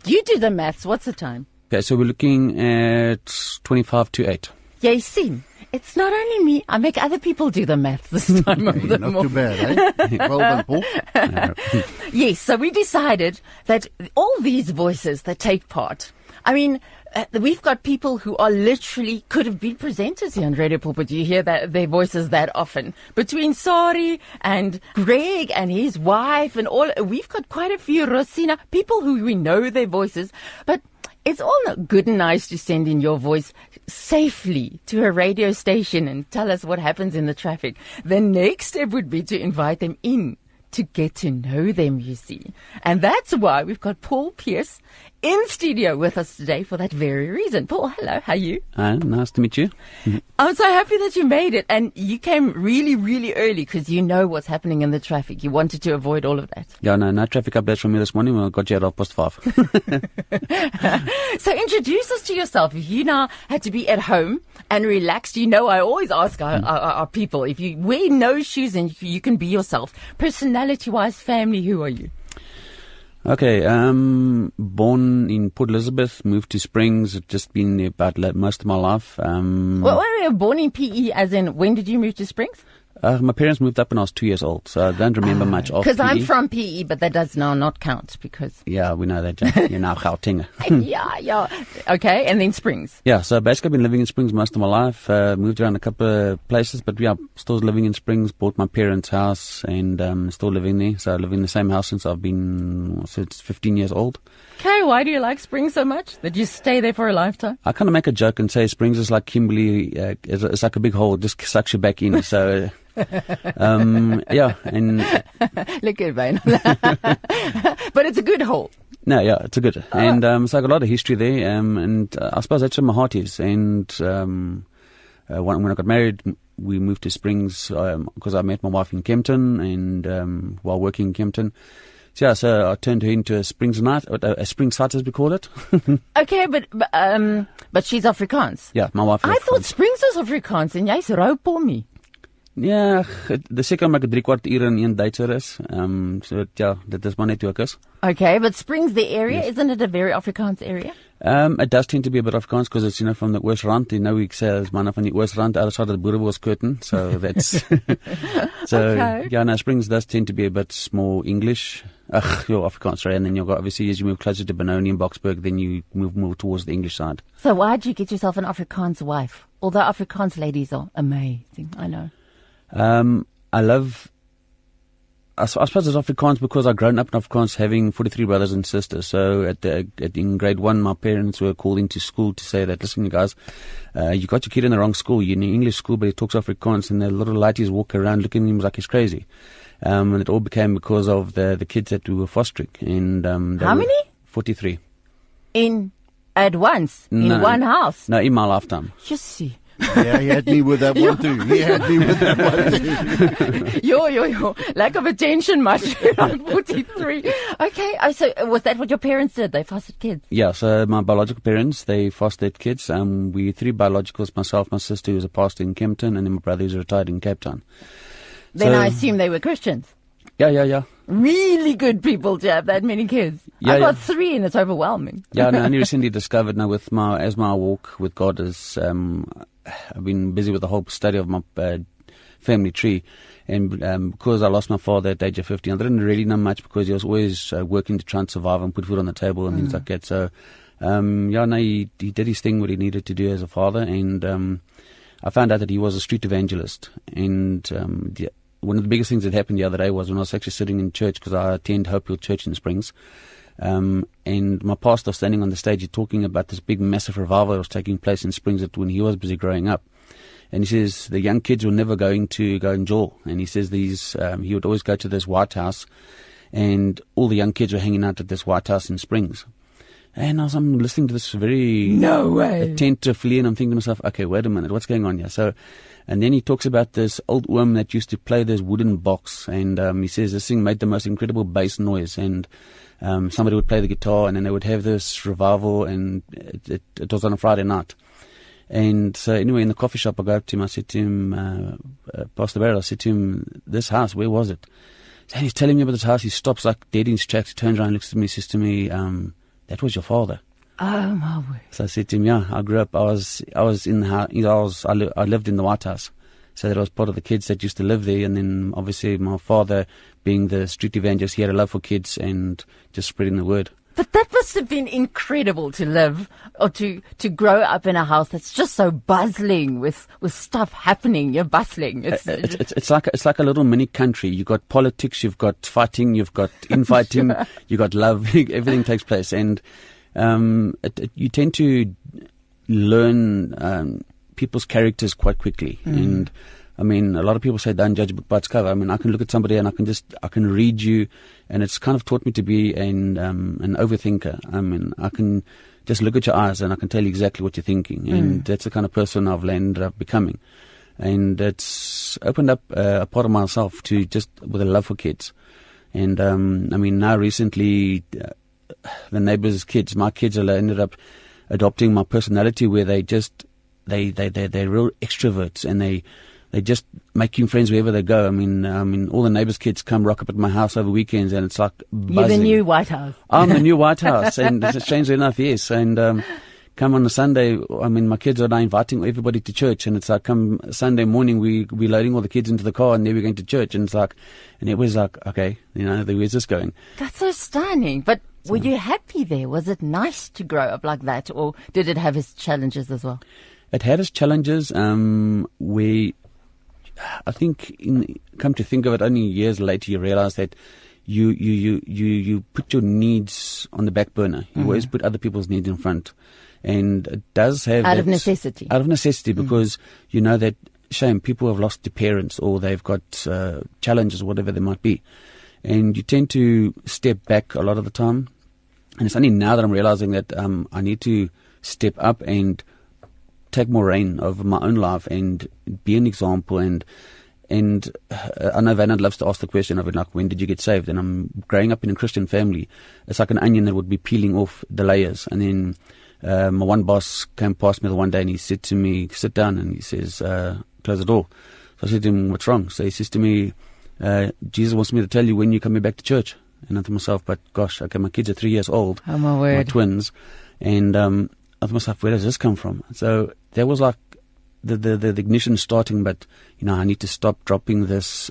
You do the maths. What's the time? Okay, so we're looking at 25 to 8. Yeah, you see, it's not only me. I make other people do the maths this time of the Not too bad, eh? Well done, Paul. Yes, so we decided that all these voices that take part, I mean, we've got people who are literally could have been presenters here on Radio Pulpit. You hear that their voices that often. Between Sari and Greg and his wife and all, we've got quite a few, Rosina, people who we know their voices, but it's all good and nice to send in your voice safely to a radio station and tell us what happens in the traffic. The next step would be to invite them in to get to know them, you see. And that's why we've got Paul Pierce in studio with us today for that very reason. Paul, hello, how are you? Nice to meet you. I'm so happy that you made it. And you came really, really early because you know what's happening in the traffic. You wanted to avoid all of that. Yeah, no traffic updates from me this morning. I got you at 5:30. So introduce us to yourself. If you now had to be at home and relaxed, you know I always ask our people, if you wear no shoes and you can be yourself, personality-wise, family, who are you? Okay, born in Port Elizabeth, moved to Springs. I've just been there about most of my life. Well, were you born in PE, as in, when did you move to Springs? My parents moved up when I was 2 years old, so I don't remember much of PE. Because I'm from PE, but that does now not count because... Yeah, we know that. You're now Gauteng. yeah. Okay, and then Springs. Yeah, so basically I've been living in Springs most of my life. Moved around a couple of places, but yeah, still living in Springs. Bought my parents' house and still living there. So I live in the same house since I've been 15 years old. Okay, why do you like Springs so much? That you stay there for a lifetime? I kind of make a joke and say Springs is like Kimberley. It's like a big hole, just sucks you back in. So... yeah, and look at Vane. But it's a good hole. No, yeah, it's a good. And so I got a lot of history there, and I suppose that's where my heart is. And when I got married, we moved to Springs because I met my wife in Kempton, and while working in Kempton. So yeah, so I turned her into a Springsite, as we call it. Okay, but she's Afrikaans. Yeah, my wife is I thought Springs was Afrikaans, and jy's rou pommy. Ja, dis seker maar 3/4 uur in een Duitser is. So ja, dit is maar net hoe ek is. Okay, but Springs, the area, yes. Isn't it a very Afrikaans area? It does tend to be a bit Afrikaans because it's, from the Oosrand. We say as manne van die Oosrand, other side of the Boerebos curtain. So that's, so, okay. Yeah, no, Springs does tend to be a bit more English. Afrikaans, right? And then you've got, obviously, as you move closer to Benoni and Boksburg, then you move more towards the English side. So why did you get yourself an Afrikaans wife? Although Afrikaans ladies are amazing, I know. I suppose it's Afrikaans because I've grown up in Afrikaans having 43 brothers and sisters. So in grade 1, my parents were called into school to say that, listen, you guys, you got your kid in the wrong school. You're in an English school, but he talks Afrikaans, and the little lighties walk around looking at him like he's crazy. And it all became because of the kids that we were fostering. And, how many? 43. At once? In one house? No, in my lifetime. Just see. Yeah, he had me with that one too. Yo. Lack of attention much. I'm 43. Okay, so was that what your parents did? They fostered kids? Yeah, so my biological parents, they fostered kids. We 3 biologicals, myself, my sister who was a pastor in Kempton, and then my brother who's retired in Cape Town. Then I assume they were Christians. Yeah. Really good people to have that many kids. I've got 3 and it's overwhelming. Yeah, no, I only recently discovered now with my walk with God is, I've been busy with the whole study of my family tree, and because I lost my father at the age of 15, I didn't really know much because he was always working to try and survive and put food on the table and things like that. So, he did his thing what he needed to do as a father, and I found out that he was a street evangelist. And one of the biggest things that happened the other day was when I was actually sitting in church, because I attend Hope Hill Church in Springs. And my pastor standing on the stage talking about this big massive revival that was taking place in Springs when he was busy growing up. And he says the young kids were never going to go and jail. And he says he would always go to this White House, and all the young kids were hanging out at this White House in Springs. And I'm listening to this very attentively, and I'm thinking to myself, okay, wait a minute, what's going on here? So, and then he talks about this old woman that used to play this wooden box, and he says this thing made the most incredible bass noise, and somebody would play the guitar, and then they would have this revival, and it was on a Friday night. And so anyway, in the coffee shop, I go up to him, I said to him, Pastor Barrett, I said to him, this house, where was it? And he's telling me about this house. He stops like dead in his tracks, he turns around, looks at me, says to me, that was your father. Oh my word. So I said to him, yeah, I grew up, I was in the house, I lived in the White House. So that I was part of the kids that used to live there. And then obviously my father, being the street evangelist, he had a love for kids and just spreading the word. But that must have been incredible to live or to grow up in a house that's just so bustling with stuff happening. You're bustling. It's like a little mini country. You've got politics, you've got fighting, you've got infighting, you've got love. Everything takes place. And you tend to learn people's characters quite quickly. And I mean, a lot of people say don't judge a book by its cover. I mean, I can look at somebody and I can read you, and it's kind of taught me to be an overthinker. I mean, I can just look at your eyes and I can tell you exactly what you're thinking, and that's the kind of person I've ended up becoming. And it's opened up a part of myself to just with a love for kids. And I mean, now recently, the neighbors' kids, my kids, ended up adopting my personality, where they're real extroverts, and they just making friends wherever they go. I mean, all the neighbors' kids come rock up at my house over weekends, and it's like buzzing. You're the new White House. I'm the new White House, and strangely enough, yes. And come on a Sunday, I mean, my kids are now inviting everybody to church, and it's like come Sunday morning, we're loading all the kids into the car, and then we're going to church, and it's like, and it was like, okay, where's this going? That's so stunning. But were you happy there? Was it nice to grow up like that, or did it have its challenges as well? It had its challenges. I think, come to think of it, only years later you realize that you put your needs on the back burner. You always put other people's needs in front, and it does have out of necessity. Out of necessity, because you know that people have lost their parents, or they've got challenges, whatever they might be, and you tend to step back a lot of the time. And it's only now that I'm realizing that I need to step up and take more reign over my own life and be an example. And I know Vanna loves to ask the question of it, like, when did you get saved? And I'm growing up in a Christian family. It's like an onion that would be peeling off the layers. And then my one boss came past me the one day, and he said to me, sit down, and he says, close the door. So I said to him, what's wrong? So he says to me, Jesus wants me to tell you when you're coming back to church. And I thought to myself, but gosh, okay, my kids are 3 years old. Oh, my word. My twins. And I thought to myself, where does this come from? So there was like the ignition starting, but I need to stop dropping this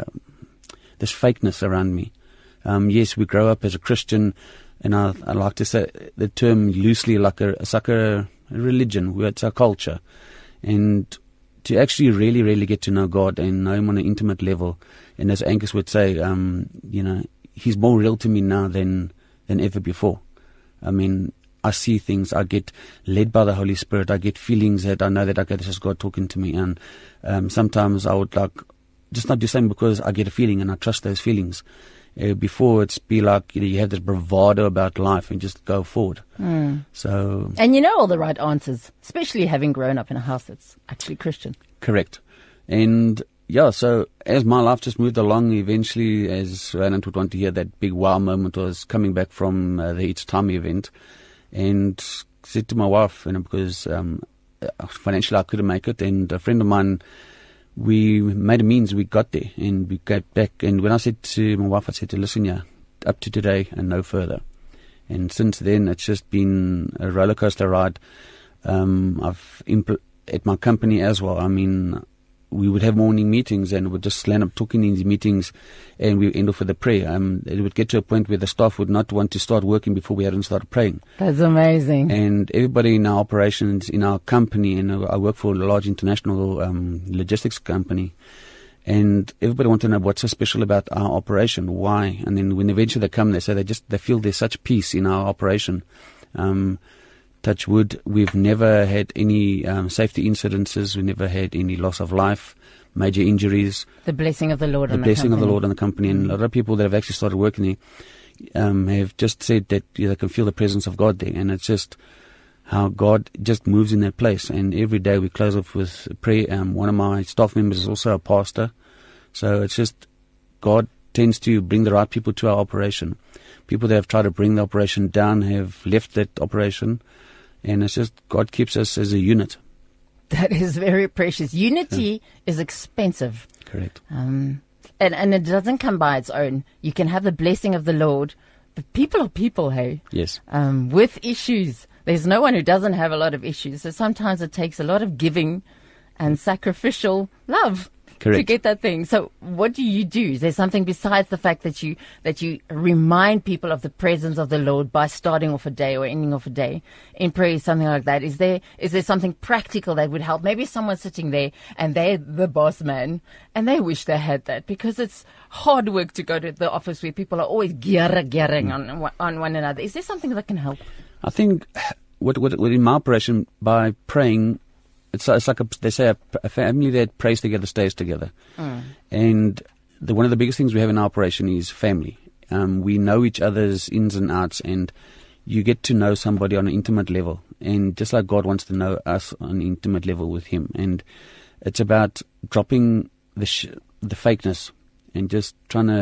fakeness around me. Yes, we grow up as a Christian, and I like to say the term loosely, like it's like a religion. It's our culture, and to actually really, really get to know God and know Him on an intimate level, and as Angus would say, He's more real to me now than ever before. I mean, I see things, I get led by the Holy Spirit, I get feelings that I know that, okay, this is God talking to me. And sometimes I would like just not do something because I get a feeling and I trust those feelings. Before it's be like, you have this bravado about life and just go forward. So, and you know all the right answers, especially having grown up in a house that's actually Christian. Correct. And yeah, so as my life just moved along, eventually, as Reinhard would want to hear, that big wow moment was coming back from the It's Time event, and said to my wife, because financially I couldn't make it, and a friend of mine, we made a means, we got there, and we got back. And when I said to my wife, I said to her, listen, yeah, up to today and no further. And since then, it's just been a roller coaster ride. At my company as well, I mean, we would have morning meetings and we'd just land up talking in these meetings, and we end off with a prayer. It would get to a point where the staff would not want to start working before we hadn't started praying. That's amazing. And everybody in our operations, in our company, and I work for a large international logistics company, and everybody wanted to know what's so special about our operation, why. And then when eventually they come, they say they feel there's such peace in our operation. Touch wood, we've never had any safety incidences. We never had any loss of life, major injuries. The blessing of the Lord on the company. The blessing of the Lord on the company. And a lot of people that have actually started working there have just said that they can feel the presence of God there. And it's just how God just moves in that place. And every day we close off with prayer. One of my staff members is also a pastor. So it's just God tends to bring the right people to our operation. People that have tried to bring the operation down have left that operation. And it's just God keeps us as a unit. That is very precious. Unity is expensive. Correct. And it doesn't come by its own. You can have the blessing of the Lord, But people are people, hey? Yes. With issues. There's no one who doesn't have a lot of issues. So sometimes it takes a lot of giving and sacrificial love. Correct. To get that thing. So what do? Is there something besides the fact that you remind people of the presence of the Lord by starting off a day or ending off a day in prayer, something like that? Is there something practical that would help? Maybe someone's sitting there and they're the boss man and they wish they had that, because it's hard work to go to the office where people are always gearing on one another. Is there something that can help? I think what in my operation, by praying, it's like they say a family that prays together stays together. And one of the biggest things we have in our operation is family. We know each other's ins and outs, and you get to know somebody on an intimate level. And just like God wants to know us on an intimate level with Him. And it's about dropping the fakeness and just trying to.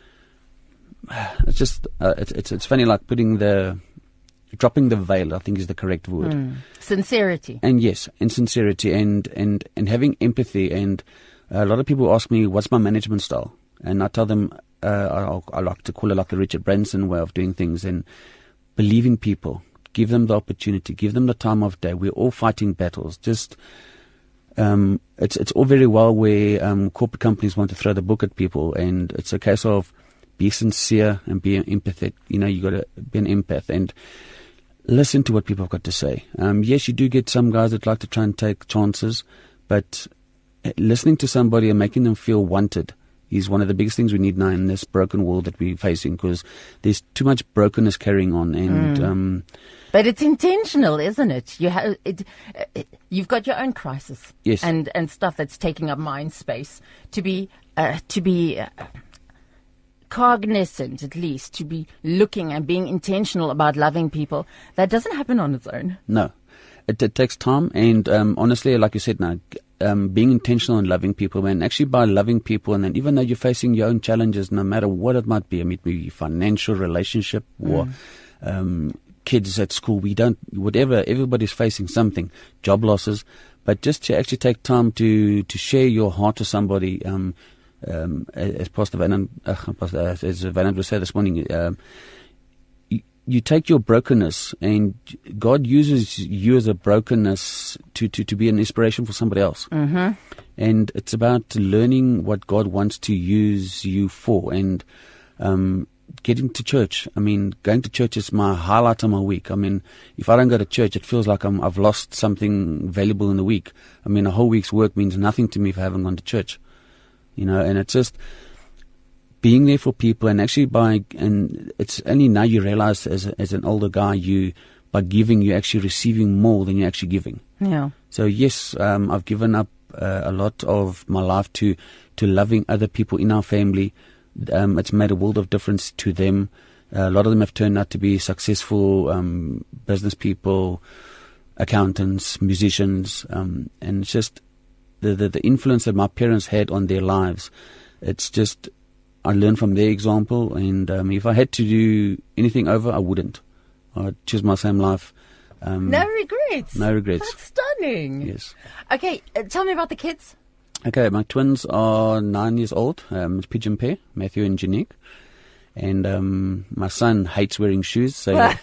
It's funny, like dropping the veil, I think, is the correct word. Sincerity. And yes, and sincerity and having empathy. And a lot of people ask me, what's my management style? And I tell them, I like to call it like the Richard Branson way of doing things, and believe in people. Give them the opportunity. Give them the time of day. We're all fighting battles. Just, it's all very well where corporate companies want to throw the book at people, and it's a case of be sincere and be empathetic. You got to be an empath and listen to what people have got to say. Yes, you do get some guys that like to try and take chances, but listening to somebody and making them feel wanted is one of the biggest things we need now in this broken world that we're facing, because there's too much brokenness carrying on. And but it's intentional, isn't it? You've got your own crisis, yes, and stuff that's taking up mind space. To be cognizant, at least, to be looking and being intentional about loving people, that doesn't happen on its own. No, it takes time. And honestly, like you said now, being intentional in loving people, and actually by loving people, and then even though you're facing your own challenges, no matter what it might be, I mean, it may be financial, relationship, or kids at school, whatever, everybody's facing something, job losses, but just to actually take time to share your heart to somebody. As Pastor Vanand, as Vanand would say this morning, you take your brokenness, and God uses you as a brokenness to be an inspiration for somebody else. Mm-hmm. And it's about learning what God wants to use you for, and getting to church. I mean, going to church is my highlight of my week. I mean, if I don't go to church, it feels like I've lost something valuable in the week. I mean, a whole week's work means nothing to me if I haven't gone to church. And it's just being there for people, and actually and it's only now you realize as an older guy, by giving, you're actually receiving more than you're actually giving. Yeah. So yes, I've given up a lot of my life to loving other people in our family. It's made a world of difference to them. A lot of them have turned out to be successful business people, accountants, musicians, and it's just the influence that my parents had on their lives. It's just, I learned from their example, and if I had to do anything over, I wouldn't. I'd choose my same life. No regrets. No regrets. That's stunning. Yes. Okay, tell me about the kids. Okay, my twins are 9 years old. It's Pigeon Pair, Matthew and Janique. And my son hates wearing shoes, so at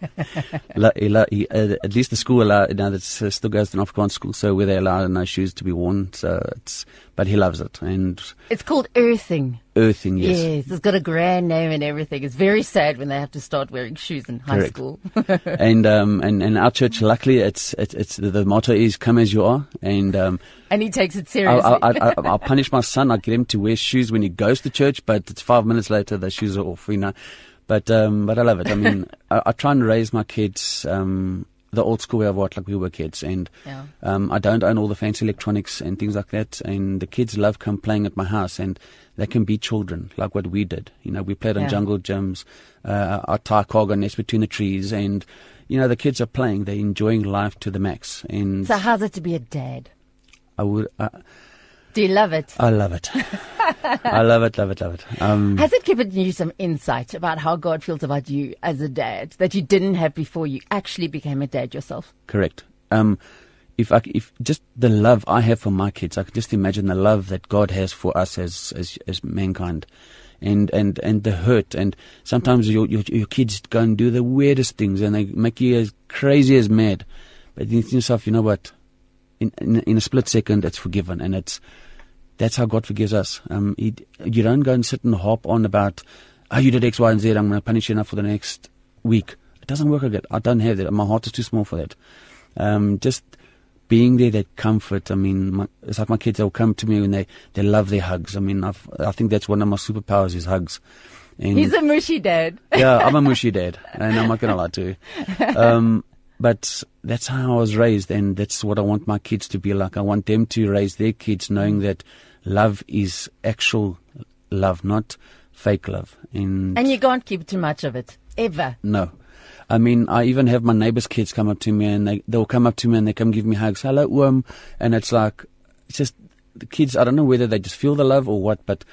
least the school that still goes to an Afrikaans school, so where they allow no shoes to be worn. So but he loves it, and it's called earthing. Earthing, yes. Yes, it's got a grand name and everything. It's very sad when they have to start wearing shoes in high school. and our church, luckily, it's the motto is "Come as you are," and he takes it seriously. I'll punish my son. I get him to wear shoes when he goes to church, but it's 5 minutes later the shoes are off. But I love it. I mean, I try and raise my kids the old school way of what, like we were kids, and I don't own all the fancy electronics and things like that. And the kids love come playing at my house, and they can be children like what we did. We played on jungle gyms, our tie cargo nest between the trees, and the kids are playing. They're enjoying life to the max. And so, how's it to be a dad? Do you love it? I love it. I love it. Has it given you some insight about how God feels about you as a dad that you didn't have before you actually became a dad yourself? Correct. If just the love I have for my kids, I can just imagine the love that God has for us as mankind. and the hurt. And sometimes your kids go and do the weirdest things, and they make you as crazy as mad. But you think to yourself, you know what? In a split second, it's forgiven, and that's how God forgives us. You don't go and sit and harp on about, you did X, Y, and Z, I'm going to punish you enough for the next week. It doesn't work like that. I don't have that. My heart is too small for that. Just being there, that comfort. I mean, it's like my kids, they'll come to me and they love their hugs. I mean, I think that's one of my superpowers is hugs. And he's a mushy dad. Yeah, I'm a mushy dad, and I'm not going to lie to you. But that's how I was raised, and that's what I want my kids to be like. I want them to raise their kids knowing that love is actual love, not fake love. And you can't keep too much of it, ever. No. I mean, I even have my neighbors' kids come up to me, and they'll come up to me and they come give me hugs. Hello, and it's like, it's just, the kids, I don't know whether they just feel the love or what, but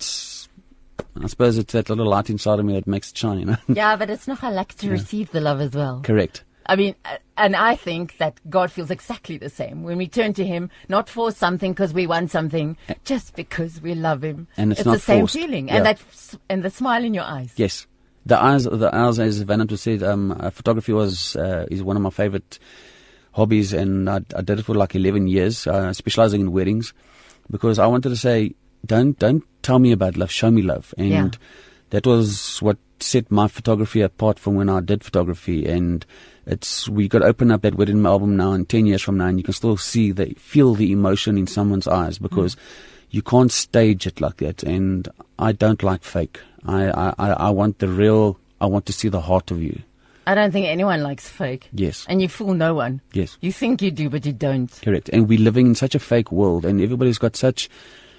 I suppose it's that little light inside of me that makes it shine, you know? Yeah, but it's not I like to receive the love as well. Correct. I mean, and I think that God feels exactly the same when we turn to Him, not for something because we want something, just because we love Him. And it's not the same forced. feeling, Yeah. and the smile in your eyes. Yes, the eyes, as Vanna said, photography is one of my favorite hobbies, and I did it for like 11 years, specializing in weddings, because I wanted to say, don't tell me about love, show me love, and that was what set my photography apart from when I did photography. And we got to open up that wedding album now, and 10 years from now, and you can still feel the emotion in someone's eyes, because you can't stage it like that. And I don't like fake. I want the real. I want to see the heart of you. I don't think anyone likes fake. Yes. And you fool no one. Yes. You think you do, but you don't. Correct. And we're living in such a fake world, and everybody's got such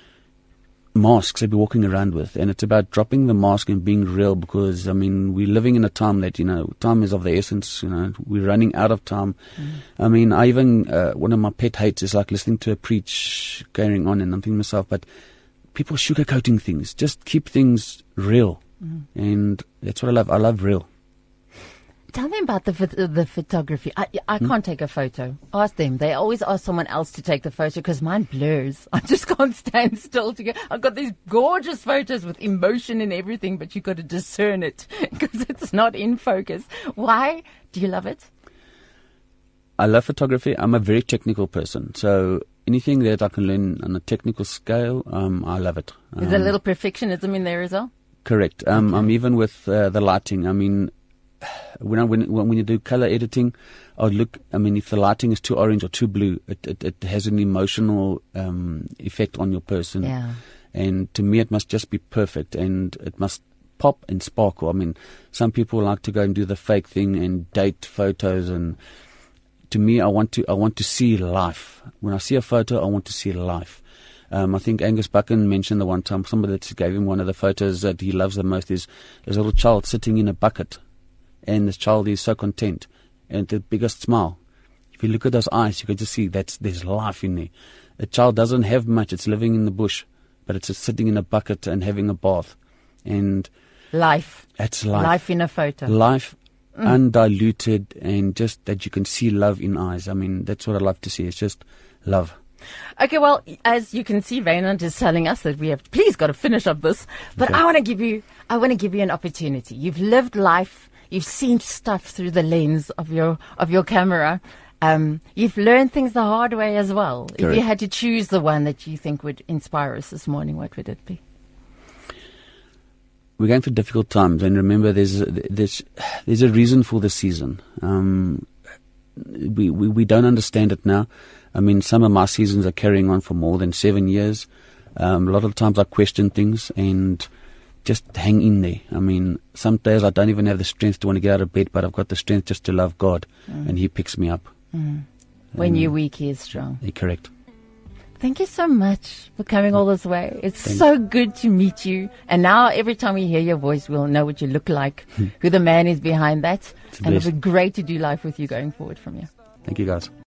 masks they'll be walking around with, and it's about dropping the mask and being real, because I mean, we're living in a time that, you know, time is of the essence. You know, we're running out of time. I mean, I even one of my pet hates is like listening to a preach going on, and I'm thinking to myself, but people sugarcoating things. Just keep things real, and that's what I love. I love real. Tell me about the photography. I can't take a photo. Ask them. They always ask someone else to take the photo because mine blurs. I just can't stand still to go. I've got these gorgeous photos with emotion and everything, but you've got to discern it because it's not in focus. Why do you love it? I love photography. I'm a very technical person, so anything that I can learn on a technical scale, I love it. Is there a little perfectionism in there as well? Correct. Okay. I'm even with the lighting. I mean, when you do color editing, I would look. I mean, if the lighting is too orange or too blue, it has an emotional effect on your person. Yeah. And to me, it must just be perfect, and it must pop and sparkle. I mean, some people like to go and do the fake thing and date photos, and to me, I want to see life. When I see a photo, I want to see life. I think Angus Buchan mentioned the one time, somebody that gave him one of the photos that he loves the most is there's a little child sitting in a bucket, and this child is so content and the biggest smile. If you look at those eyes, you can just see there's life in there. A child doesn't have much; it's living in the bush, but it's just sitting in a bucket and having a bath, and life. That's life. Life in a photo. Life. Undiluted, and just that you can see love in eyes. I mean, that's what I love to see. It's just love. Okay, well, as you can see, Raynand is telling us that we have please got to finish up this. But okay. I want to give you an opportunity. You've lived life. You've seen stuff through the lens of your camera. You've learned things the hard way as well. Correct. If you had to choose the one that you think would inspire us this morning, what would it be? We're going through difficult times, and remember, there's a reason for this season. We don't understand it now. I mean, some of my seasons are carrying on for more than 7 years. A lot of times I question things and just hang in there. I mean, some days I don't even have the strength to want to get out of bed, but I've got the strength just to love God, and He picks me up. When you're weak, He is strong. Correct. Thank you so much for coming all this way. It's so good to meet you. And now every time we hear your voice, we'll know what you look like, who the man is behind that. And it'll be great to do life with you going forward from here. Thank you, guys.